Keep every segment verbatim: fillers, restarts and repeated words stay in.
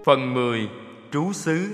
Phần mười. Trú xứ.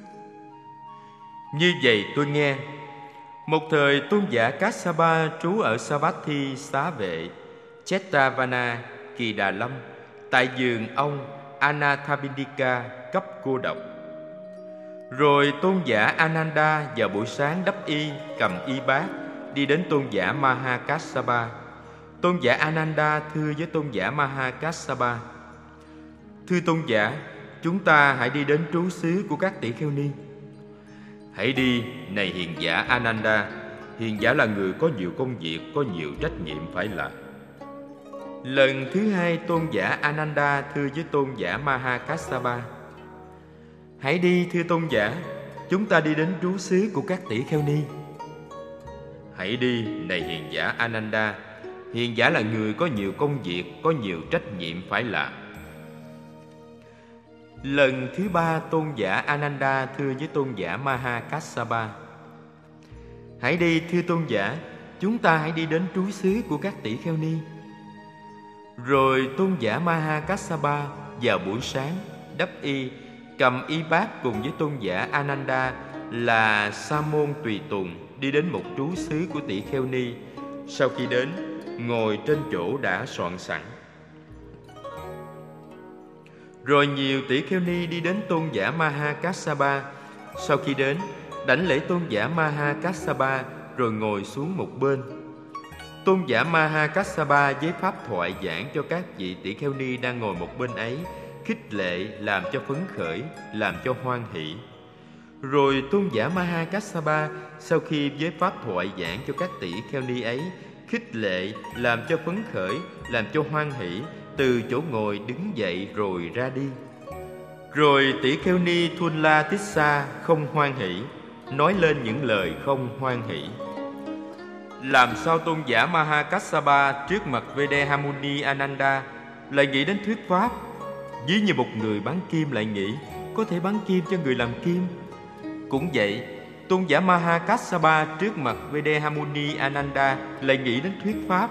Như vậy tôi nghe, một thời tôn giả Kassapa trú ở Savatthi Xá Vệ, Chetavana, Kỳ Đà Lâm, tại vườn ông Anathapindika cấp cô độc. Rồi tôn giả Ananda vào buổi sáng đắp y, cầm y bát, đi đến tôn giả Mahakassapa. Tôn giả Ananda thưa với tôn giả Mahakassapa: Thưa tôn giả, chúng ta hãy đi đến trú xứ của các tỷ kheo ni. Hãy đi, này hiền giả Ananda. Hiền giả là người có nhiều công việc, có nhiều trách nhiệm phải làm. Lần thứ hai, tôn giả Ananda thưa với tôn giả Mahakassapa: Hãy đi, thưa tôn giả, chúng ta đi đến trú xứ của các tỷ kheo ni. Hãy đi, này hiền giả Ananda. Hiền giả là người có nhiều công việc, có nhiều trách nhiệm phải làm. Lần thứ ba, tôn giả Ananda thưa với tôn giả Mahakassapa: Hãy đi, thưa tôn giả, chúng ta hãy đi đến trú xứ của các tỷ kheo ni. Rồi tôn giả Mahakassapa vào buổi sáng đắp y, cầm y bát cùng với tôn giả Ananda là sa môn tùy tùng đi đến một trú xứ của tỷ kheo ni. Sau khi đến, ngồi trên chỗ đã soạn sẵn. Rồi nhiều tỷ kheo ni đi đến tôn giả Mahakassapa. Sau khi đến, đảnh lễ tôn giả Mahakassapa rồi ngồi xuống một bên. Tôn giả Mahakassapa với pháp thoại giảng cho các vị tỷ kheo ni đang ngồi một bên ấy, khích lệ, làm cho phấn khởi, làm cho hoan hỷ. Rồi tôn giả Mahakassapa sau khi với pháp thoại giảng cho các tỷ kheo ni ấy, khích lệ, làm cho phấn khởi, làm cho hoan hỷ, từ chỗ ngồi đứng dậy rồi ra đi. Rồi tỷ kheo ni Thunla Tissa không hoan hỷ, nói lên những lời không hoan hỷ. Làm sao tôn giả Mahakassapa trước mặt Vedahamuni Ananda lại nghĩ đến thuyết pháp? Ví như một người bán kim lại nghĩ có thể bán kim cho người làm kim. Cũng vậy, tôn giả Mahakassapa trước mặt Vedahamuni Ananda lại nghĩ đến thuyết pháp.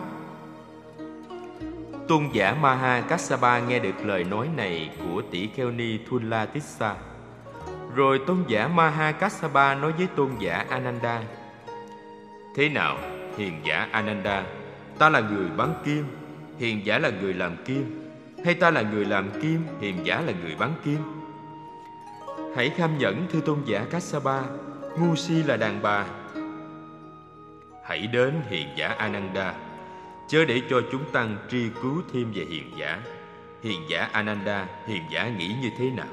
Tôn giả Mahakassapa nghe được lời nói này của tỷ kheo ni Thunla Tissa. Rồi tôn giả Mahakassapa nói với tôn giả Ananda: Thế nào, hiền giả Ananda, ta là người bán kim, hiền giả là người làm kim, hay ta là người làm kim, hiền giả là người bán kim? Hãy kham nhẫn, thưa tôn giả Kassapa, ngu si là đàn bà. Hãy đến, hiền giả Ananda, chớ để cho chúng tăng truy cứu thêm về hiền giả. Hiền giả Ananda, hiền giả nghĩ như thế nào?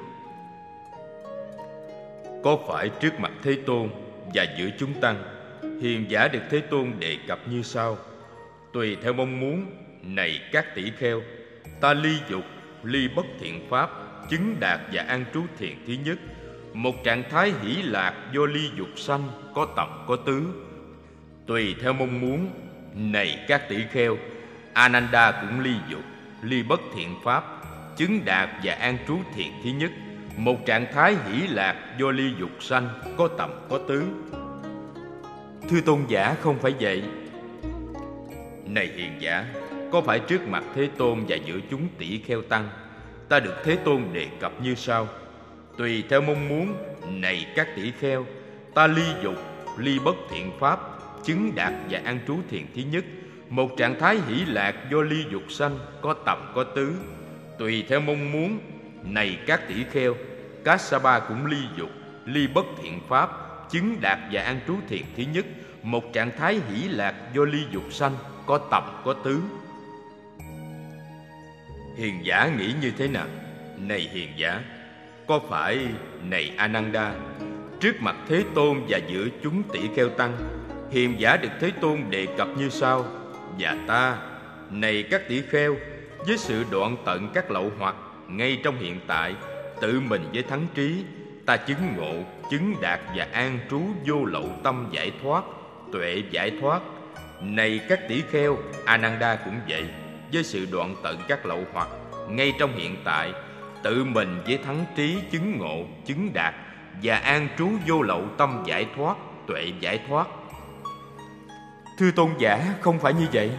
Có phải trước mặt Thế Tôn và giữa chúng tăng, hiền giả được Thế Tôn đề cập như sau: Tùy theo mong muốn, này các tỷ kheo, ta ly dục, ly bất thiện pháp, chứng đạt và an trú thiền thứ nhất, một trạng thái hỷ lạc do ly dục sanh, có tập có tứ. Tùy theo mong muốn, này các tỷ kheo, Ananda cũng ly dục, ly bất thiện pháp, chứng đạt và an trú thiền thứ nhất, một trạng thái hỷ lạc do ly dục sanh, có tầm có tứ. Thưa tôn giả, không phải vậy. Này hiền giả, có phải trước mặt Thế Tôn và giữa chúng tỷ kheo tăng, ta được Thế Tôn đề cập như sau: Tùy theo mong muốn, này các tỷ kheo, ta ly dục, ly bất thiện pháp, chứng đạt và an trú thiền thứ nhất, một trạng thái hỷ lạc do ly dục sanh, có tầm có tứ. Tùy theo mong muốn, này các tỷ kheo, Kassapa cũng ly dục, ly bất thiện pháp, chứng đạt và an trú thiền thứ nhất, một trạng thái hỷ lạc do ly dục sanh, có tầm có tứ. Hiền giả nghĩ như thế nào? Này hiền giả, có phải, này Ananda, trước mặt Thế Tôn và giữa chúng tỷ kheo tăng, hiền giả được Thế Tôn đề cập như sau: Và ta, này các tỷ kheo, với sự đoạn tận các lậu hoặc, ngay trong hiện tại, tự mình với thắng trí, ta chứng ngộ, chứng đạt và an trú vô lậu tâm giải thoát, tuệ giải thoát. Này các tỷ kheo, Ananda cũng vậy, với sự đoạn tận các lậu hoặc, ngay trong hiện tại, tự mình với thắng trí chứng ngộ, chứng đạt và an trú vô lậu tâm giải thoát, tuệ giải thoát. Thưa tôn giả, không phải như vậy.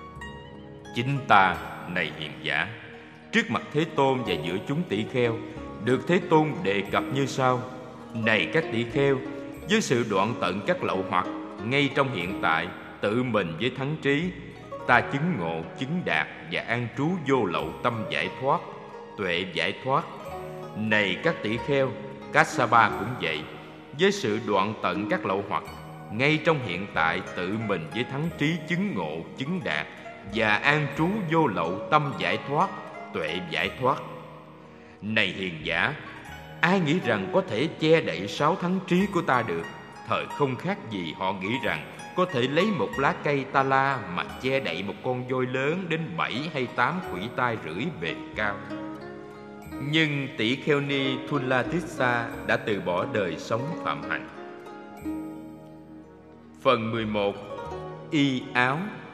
Chính ta, này hiền giả, trước mặt Thế Tôn và giữa chúng tỷ kheo, được Thế Tôn đề cập như sau: Này các tỷ kheo, với sự đoạn tận các lậu hoặc ngay trong hiện tại, tự mình với thắng trí, ta chứng ngộ, chứng đạt và an trú vô lậu tâm giải thoát, tuệ giải thoát. Này các tỷ kheo, Kassapa cũng vậy, với sự đoạn tận các lậu hoặc ngay trong hiện tại, tự mình với thắng trí, chứng ngộ, chứng đạt và an trú vô lậu tâm giải thoát, tuệ giải thoát. Này hiền giả, ai nghĩ rằng có thể che đậy sáu thắng trí của ta được? Thời không khác gì họ nghĩ rằng có thể lấy một lá cây ta la mà che đậy một con voi lớn đến bảy hay tám khuỷu tay rưỡi bề cao. Nhưng tỷ kheo ni Thulatissa đã từ bỏ đời sống phạm hạnh. Phần mười một. Y áo.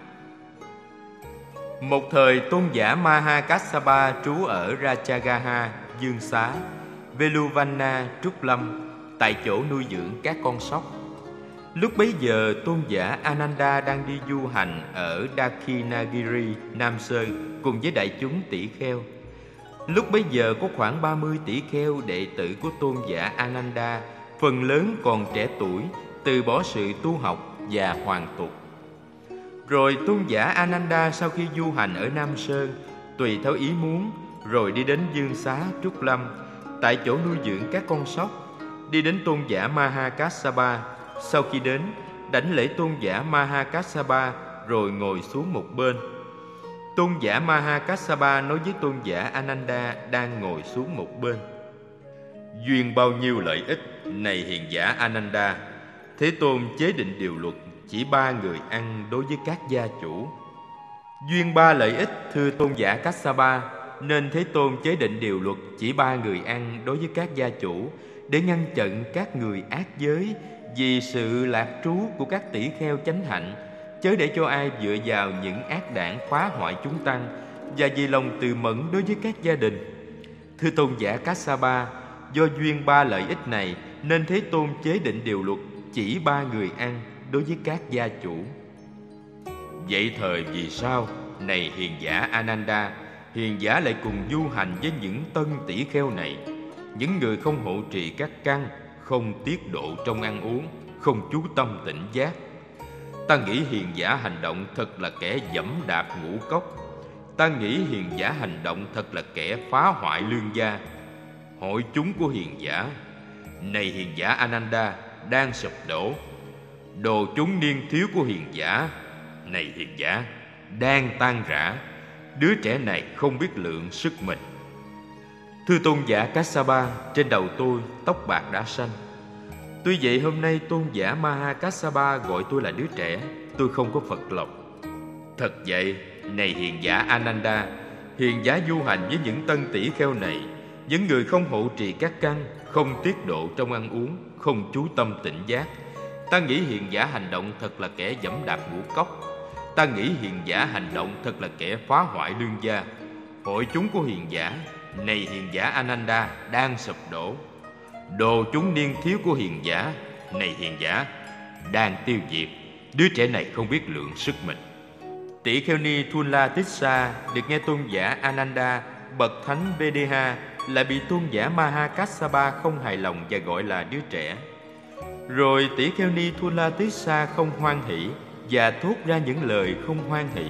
Một thời tôn giả Mahakassapa trú ở Rajagaha, Dương Xá, Veluvana, Trúc Lâm, tại chỗ nuôi dưỡng các con sóc. Lúc bấy giờ tôn giả Ananda đang đi du hành ở Dakshinagiri, Nam Sơn cùng với đại chúng tỷ kheo. Lúc bấy giờ có khoảng ba mươi tỷ kheo đệ tử của tôn giả Ananda, phần lớn còn trẻ tuổi, từ bỏ sự tu học và hoàn tục. Rồi tôn giả Ananda sau khi du hành ở Nam Sơn, tùy theo ý muốn, rồi đi đến Dương Xá, Trúc Lâm, tại chỗ nuôi dưỡng các con sóc, đi đến tôn giả Mahakassapa. Sau khi đến, đảnh lễ tôn giả Mahakassapa rồi ngồi xuống một bên. Tôn giả Mahakassapa nói với tôn giả Ananda đang ngồi xuống một bên: Duyên bao nhiêu lợi ích, này hiền giả Ananda, Thế Tôn chế định điều luật chỉ ba người ăn đối với các gia chủ. Duyên ba lợi ích, thưa tôn giả Kassapa, nên Thế Tôn chế định điều luật chỉ ba người ăn đối với các gia chủ, để ngăn chặn các người ác giới vì sự lạc trú của các tỷ kheo chánh hạnh, chớ để cho ai dựa vào những ác đảng phá hoại chúng tăng, và vì lòng từ mẫn đối với các gia đình. Thưa tôn giả Kassapa, do duyên ba lợi ích này nên Thế Tôn chế định điều luật chỉ ba người ăn đối với các gia chủ. Vậy thời vì sao, này hiền giả Ananda, hiền giả lại cùng du hành với những tân tỷ kheo này, những người không hộ trì các căn, không tiết độ trong ăn uống, không chú tâm tỉnh giác? Ta nghĩ hiền giả hành động thật là kẻ dẫm đạp ngũ cốc. Ta nghĩ hiền giả hành động thật là kẻ phá hoại lương gia. Hội chúng của hiền giả, này hiền giả Ananda, đang sụp đổ. Đồ chúng niên thiếu của hiền giả, này hiền giả, đang tan rã. Đứa trẻ này không biết lượng sức mình. Thưa tôn giả Kassapa, trên đầu tôi tóc bạc đã xanh. Tuy vậy hôm nay tôn giả Mahakassapa gọi tôi là đứa trẻ, tôi không có phật lòng. Thật vậy, này hiền giả Ananda, hiền giả du hành với những tân tỷ kheo này, những người không hộ trì các căn, không tiết độ trong ăn uống, không chú tâm tỉnh giác. Ta nghĩ hiền giả hành động thật là kẻ dẫm đạp ngũ cốc. Ta nghĩ hiền giả hành động thật là kẻ phá hoại lương gia. Hội chúng của hiền giả, này hiền giả Ananda, đang sụp đổ. Đồ chúng niên thiếu của hiền giả, này hiền giả, đang tiêu diệt. Đứa trẻ này không biết lượng sức mình. Tỷ kheo ni Thulatissa được nghe tôn giả Ananda, bậc thánh Vedeha, lại bị tôn giả Mahakassapa không hài lòng và gọi là đứa trẻ. Rồi tỷ kheo ni Thulatissa không hoan hỷ và thốt ra những lời không hoan hỷ.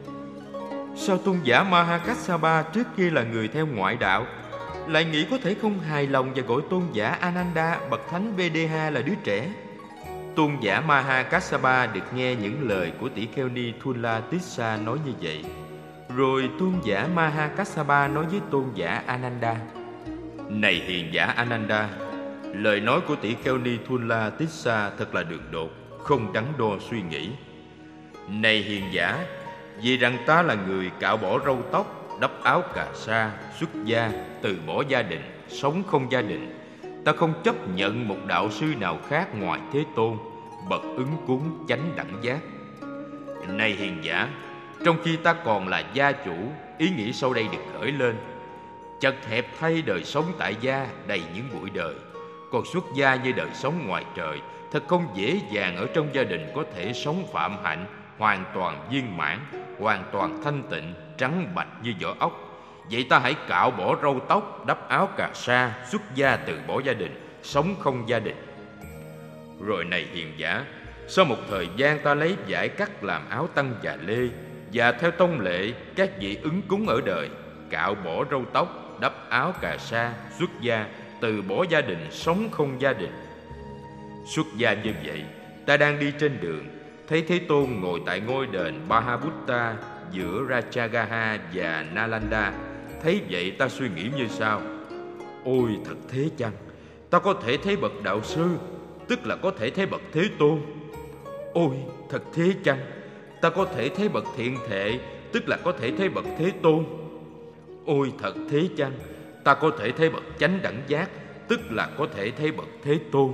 Sao tôn giả Mahakassapa trước kia là người theo ngoại đạo, lại nghĩ có thể không hài lòng và gọi tôn giả Ananda, bậc thánh Vedeha là đứa trẻ? Tôn giả Mahakassapa được nghe những lời của tỷ kheo ni Thulatissa nói như vậy. Rồi tôn giả Mahakassapa nói với tôn giả Ananda: Này hiền giả Ananda, lời nói của tỷ kheo ni Thulatissa thật là đường đột, không đắn đo suy nghĩ. Này hiền giả, vì rằng ta là người cạo bỏ râu tóc, đắp áo cà sa, xuất gia, từ bỏ gia đình, sống không gia đình, ta không chấp nhận một đạo sư nào khác ngoài Thế Tôn, bậc ứng cúng chánh đẳng giác. Này hiền giả, trong khi ta còn là gia chủ, ý nghĩ sau đây được khởi lên: chật hẹp thay đời sống tại gia đầy những bụi đời, còn xuất gia như đời sống ngoài trời, thật không dễ dàng ở trong gia đình có thể sống phạm hạnh, hoàn toàn viên mãn, hoàn toàn thanh tịnh, trắng bạch như vỏ ốc. Vậy ta hãy cạo bỏ râu tóc, đắp áo cà sa, xuất gia từ bỏ gia đình, sống không gia đình. Rồi này hiền giả, sau một thời gian ta lấy vải cắt làm áo tăng và lê, và theo tông lệ các vị ứng cúng ở đời, cạo bỏ râu tóc, đắp áo cà sa, xuất gia, từ bỏ gia đình, sống không gia đình. Xuất gia như vậy, ta đang đi trên đường, thấy Thế Tôn ngồi tại ngôi đền Mahabutta giữa Rajagaha và Nalanda. Thấy vậy ta suy nghĩ như sau: ôi thật thế chăng, ta có thể thấy bậc đạo sư, tức là có thể thấy bậc Thế Tôn. Ôi thật thế chăng, ta có thể thấy bậc thiện thệ, tức là có thể thấy bậc Thế Tôn. Ôi thật thế chăng, ta có thể thấy bậc chánh đẳng giác, tức là có thể thấy bậc Thế Tôn.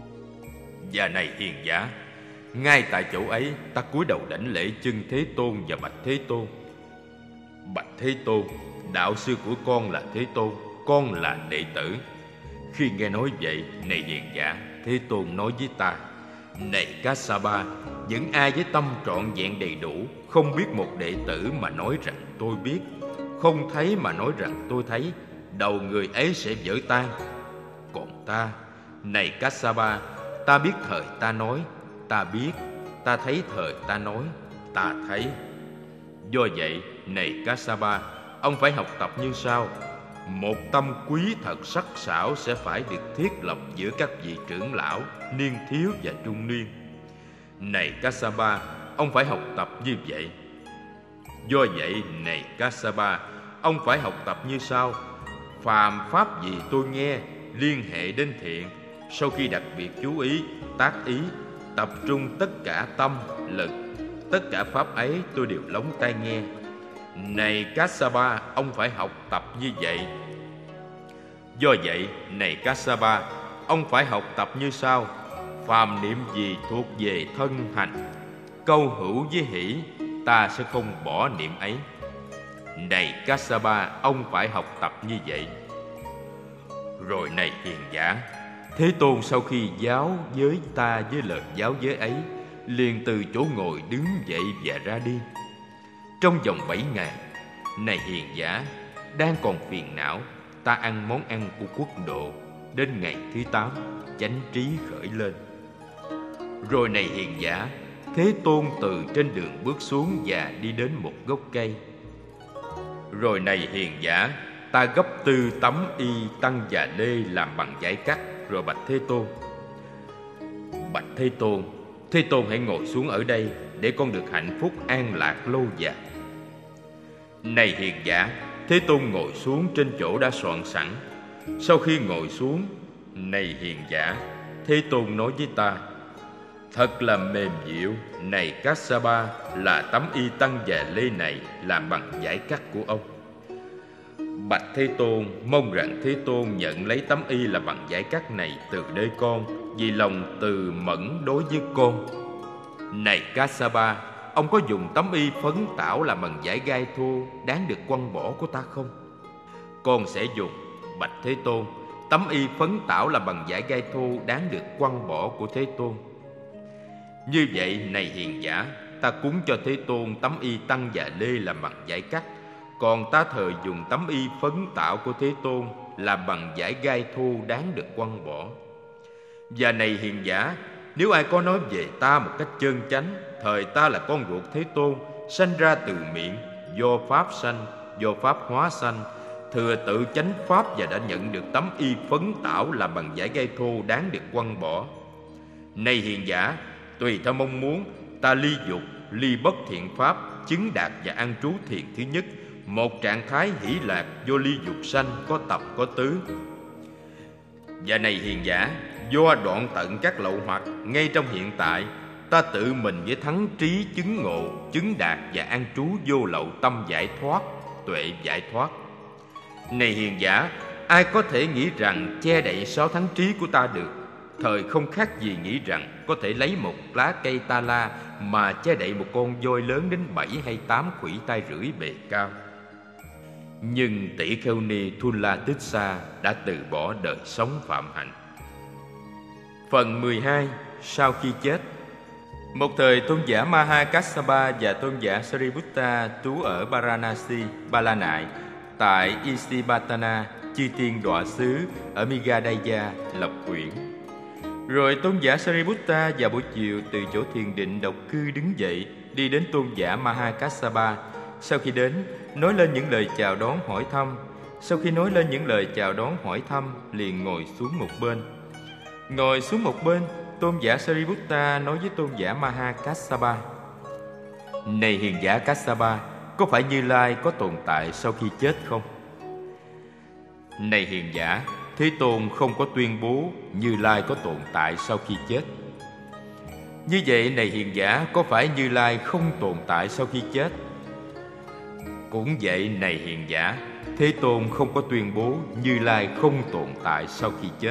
Và này hiền giả, ngay tại chỗ ấy ta cúi đầu đảnh lễ chân Thế Tôn và bạch Thế Tôn: bạch Thế Tôn, đạo sư của con là Thế Tôn, con là đệ tử. Khi nghe nói vậy, này hiền giả, Thế Tôn nói với ta: này Kassapa, những ai với tâm trọn vẹn đầy đủ, không biết một đệ tử mà nói rằng tôi biết, không thấy mà nói rằng tôi thấy, đầu người ấy sẽ vỡ tan. Còn ta, này Kassapa, ta biết thời ta nói, ta biết, ta thấy thời ta nói, ta thấy. Do vậy, này Kassapa, ông phải học tập như sau: một tâm quý thật sắc sảo sẽ phải được thiết lập giữa các vị trưởng lão, niên thiếu và trung niên. Này Kassapa, ông phải học tập như vậy. Do vậy, này Kassapa, ông phải học tập như sau: phàm pháp gì tôi nghe, liên hệ đến thiện, sau khi đặc biệt chú ý, tác ý, tập trung tất cả tâm, lực, tất cả pháp ấy tôi đều lóng tai nghe. Này Kassapa, ông phải học tập như vậy. Do vậy, này Kassapa, ông phải học tập như sau: phàm niệm gì thuộc về thân hành, câu hữu với hỷ, ta sẽ không bỏ niệm ấy. Này Kassapa, ông phải học tập như vậy. Rồi này hiền giả, Thế Tôn sau khi giáo giới ta với lời giáo giới ấy, liền từ chỗ ngồi đứng dậy và ra đi. Trong vòng bảy ngày, này hiền giả, đang còn phiền não, ta ăn món ăn của quốc độ. Đến ngày thứ tám, chánh trí khởi lên. Rồi này hiền giả, Thế Tôn từ trên đường bước xuống và đi đến một gốc cây. Rồi này hiền giả, ta gấp tư tấm y tăng và lê làm bằng vải cắt, rồi bạch Thế Tôn: bạch Thế Tôn, Thế Tôn hãy ngồi xuống ở đây để con được hạnh phúc an lạc lâu dài. Này hiền giả, Thế Tôn ngồi xuống trên chỗ đã soạn sẵn. Sau khi ngồi xuống, này hiền giả, Thế Tôn nói với ta: thật là mềm dịu, này Kassapa, là tấm y tăng và lê này làm bằng vải cắt của ông. Bạch Thế Tôn, mong rằng Thế Tôn nhận lấy tấm y là bằng vải cắt này từ nơi con, vì lòng từ mẫn đối với con. Này Kassapa, ông có dùng tấm y phấn tảo làm bằng vải gai thô đáng được quăng bỏ của ta không? Con sẽ dùng. Bạch Thế Tôn, tấm y phấn tảo làm bằng vải gai thô đáng được quăng bỏ của Thế Tôn. Như vậy, này hiền giả, ta cúng cho Thế Tôn tấm y tăng và lê làm bằng vải cắt, còn ta thờ dùng tấm y phấn tảo của Thế Tôn làm bằng vải gai thô đáng được quăng bỏ. Và này hiền giả, nếu ai có nói về ta một cách chân chánh, thời ta là con ruột Thế Tôn, sanh ra từ miệng, do pháp sanh, do pháp hóa sanh, thừa tự chánh pháp và đã nhận được tấm y phấn tảo làm bằng vải gai thô đáng được quăng bỏ. Này hiền giả, tùy theo mong muốn, ta ly dục, ly bất thiện pháp, chứng đạt và an trú thiền thứ nhất, một trạng thái hỷ lạc do ly dục sanh, có tập có tứ. Và này hiền giả, do đoạn tận các lậu hoặc, ngay trong hiện tại, ta tự mình với thắng trí chứng ngộ, chứng đạt và an trú vô lậu tâm giải thoát, tuệ giải thoát. Này hiền giả, ai có thể nghĩ rằng che đậy sáu thắng trí của ta được? Thời không khác gì nghĩ rằng có thể lấy một lá cây ta la mà che đậy một con voi lớn đến bảy hay tám khuỷu tay rưỡi bề cao. Nhưng tỷ kheo ni Thulatissa đã từ bỏ đời sống phạm hạnh. Phần mười hai. Sau khi chết. Một thời tôn giả Mahakassapa và tôn giả Sariputta trú ở Varanasi, Ba La Nại, tại Isipatana, chư tiên đọa xứ ở Migadaya lập quyển. Rồi tôn giả Sariputta vào buổi chiều từ chỗ thiền định độc cư đứng dậy, đi đến tôn giả Mahakassapa. Sau khi đến, nói lên những lời chào đón hỏi thăm. Sau khi nói lên những lời chào đón hỏi thăm, liền ngồi xuống một bên. Ngồi xuống một bên, tôn giả Sariputta nói với tôn giả Mahakassapa: Này hiền giả Kassapa, có phải Như Lai có tồn tại sau khi chết không? Này hiền giả, Thế Tôn không có tuyên bố Như Lai có tồn tại sau khi chết. Như vậy, này hiền giả, có phải Như Lai không tồn tại sau khi chết? Cũng vậy, này hiền giả, Thế Tôn không có tuyên bố Như Lai không tồn tại sau khi chết.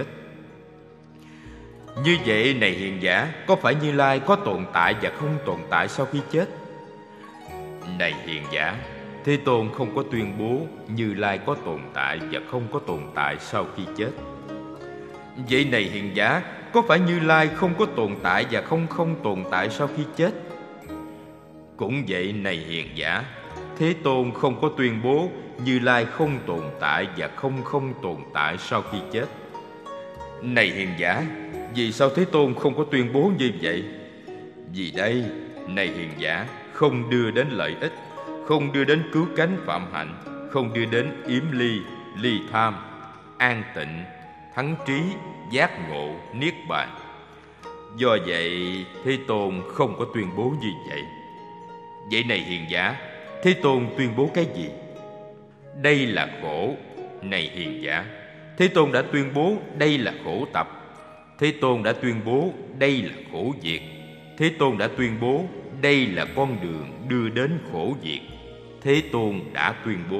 Như vậy, này hiền giả, có phải Như Lai có tồn tại và không tồn tại sau khi chết? Này hiền giả, Thế Tôn không có tuyên bố Như Lai có tồn tại và không có tồn tại sau khi chết. Vậy, này hiền giả, có phải Như Lai không có tồn tại và không không tồn tại sau khi chết? Cũng vậy, này hiền giả, Thế Tôn không có tuyên bố Như Lai không tồn tại và không không tồn tại sau khi chết. Này hiền giả, vì sao Thế Tôn không có tuyên bố như vậy? Vì đây, này hiền giả, không đưa đến lợi ích, không đưa đến cứu cánh phạm hạnh, không đưa đến yếm ly, ly tham, an tịnh, thắng trí, giác ngộ, niết bàn. Do vậy, Thế Tôn không có tuyên bố như vậy. Vậy, này hiền giả, Thế Tôn tuyên bố cái gì? Đây là khổ. Này hiền giả, Thế Tôn đã tuyên bố đây là khổ tập. Thế Tôn đã tuyên bố đây là khổ diệt. Thế Tôn đã tuyên bố đây là con đường đưa đến khổ diệt. Thế Tôn đã tuyên bố.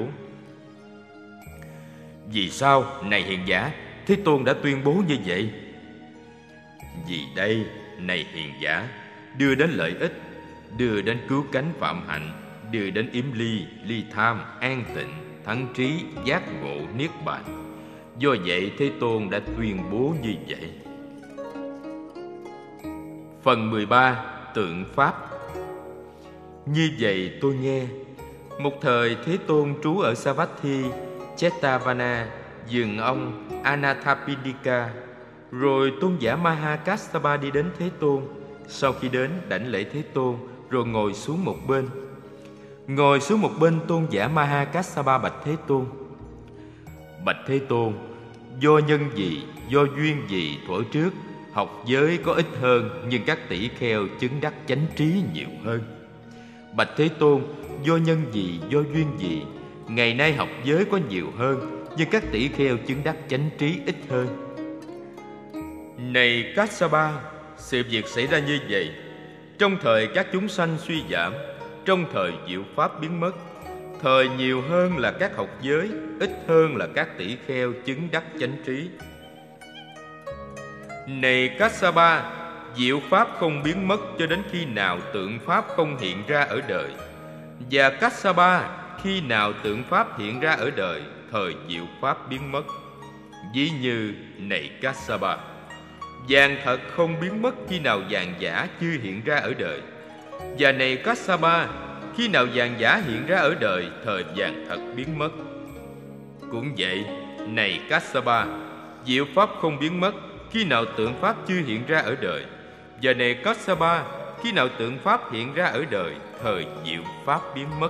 Vì sao, này hiền giả, Thế Tôn đã tuyên bố như vậy? Vì đây, này hiền giả, đưa đến lợi ích, đưa đến cứu cánh phạm hạnh, đưa đến yếm ly, ly tham, an tịnh, thắng trí, giác ngộ, niết bàn. Do vậy, Thế Tôn đã tuyên bố như vậy. Phần mười ba. Tượng Pháp. Như vậy tôi nghe, một thời Thế Tôn trú ở Savatthi, Jetavana, vườn ông Anathapindika. Rồi tôn giả Mahakassapa đi đến Thế Tôn. Sau khi đến, đảnh lễ Thế Tôn, rồi ngồi xuống một bên. Ngồi xuống một bên, tôn giả Mahakassapa bạch Thế Tôn: Bạch Thế Tôn, do nhân gì, do duyên gì thuở trước học giới có ít hơn, nhưng các tỷ kheo chứng đắc chánh trí nhiều hơn? Bạch Thế Tôn, do nhân gì, do duyên gì, ngày nay học giới có nhiều hơn, nhưng các tỷ kheo chứng đắc chánh trí ít hơn? Này Kassapa, sự việc xảy ra như vậy. Trong thời các chúng sanh suy giảm, trong thời diệu pháp biến mất, thời nhiều hơn là các học giới, ít hơn là các tỷ kheo chứng đắc chánh trí. Này Kassapa, diệu pháp không biến mất cho đến khi nào tượng pháp không hiện ra ở đời. Và Kassapa, khi nào tượng pháp hiện ra ở đời, thời diệu pháp biến mất. Ví như, này Kassapa, vàng thật không biến mất khi nào vàng giả chưa hiện ra ở đời. Và này Kassapa, khi nào vàng giả hiện ra ở đời, thời vàng thật biến mất. Cũng vậy, này Kassapa, diệu pháp không biến mất khi nào tượng pháp chưa hiện ra ở đời. Và này Kassapa, khi nào tượng pháp hiện ra ở đời, thời diệu pháp biến mất.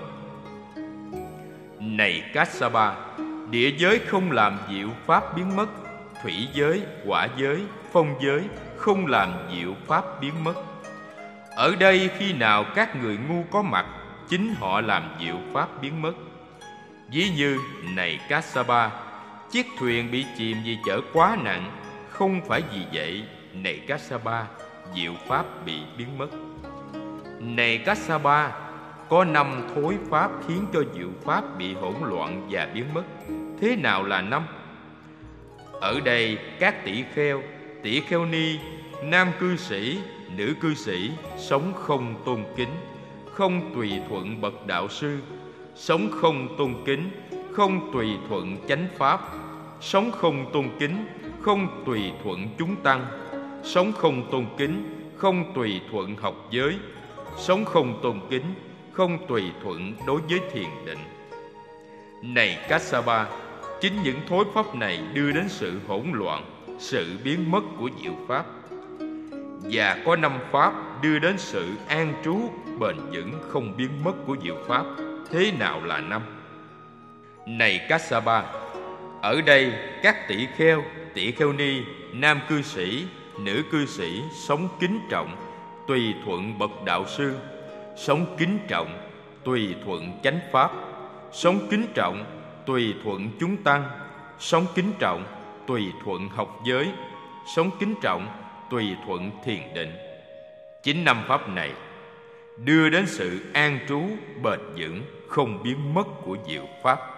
Này Kassapa, địa giới không làm diệu pháp biến mất, thủy giới, hỏa giới, phong giới không làm diệu pháp biến mất. Ở đây khi nào các người ngu có mặt, chính họ làm diệu pháp biến mất. Ví như, này Kassapa, chiếc thuyền bị chìm vì chở quá nặng, không phải vì vậy, này Kassapa, diệu pháp bị biến mất. Này Kassapa, có năm thối pháp khiến cho diệu pháp bị hỗn loạn và biến mất. Thế nào là năm? Ở đây các tỷ kheo, tỷ kheo ni, nam cư sĩ, nữ cư sĩ sống không tôn kính, không tùy thuận bậc đạo sư, sống không tôn kính, không tùy thuận chánh pháp, sống không tôn kính, không tùy thuận chúng tăng, sống không tôn kính, không tùy thuận học giới, sống không tôn kính, không tùy thuận đối với thiền định. Này Kassapa, chính những thối pháp này đưa đến sự hỗn loạn, sự biến mất của diệu pháp. Và có năm pháp đưa đến sự an trú bền vững không biến mất của diệu pháp. Thế nào là năm? Này Kassapa, ở đây các tỷ kheo, tỷ kheo ni, nam cư sĩ, nữ cư sĩ sống kính trọng tùy thuận bậc đạo sư, sống kính trọng tùy thuận chánh pháp, sống kính trọng tùy thuận chúng tăng, sống kính trọng tùy thuận học giới, sống kính trọng tùy thuận thiền định. Chính năm pháp này đưa đến sự an trú bền vững không biến mất của diệu pháp.